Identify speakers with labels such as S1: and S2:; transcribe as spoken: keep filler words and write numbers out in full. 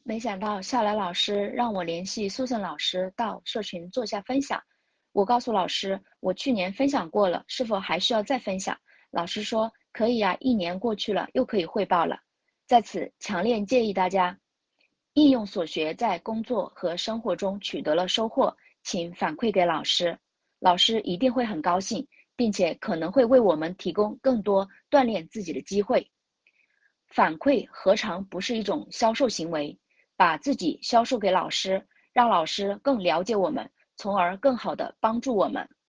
S1: 没想到夏来老师让我联系苏森老师到社群做下分享。我告诉老师，我去年分享过了，是否还需要再分享？老师说可以呀，一年过去了，又可以汇报了。在此强烈建议大家，应用所学在工作和生活中取得了收获，请反馈给老师，老师一定会很高兴，并且可能会为我们提供更多锻炼自己的机会。反馈何尝不是一种销售行为？把自己销售给老师，让老师更了解我们，从而更好地帮助我们。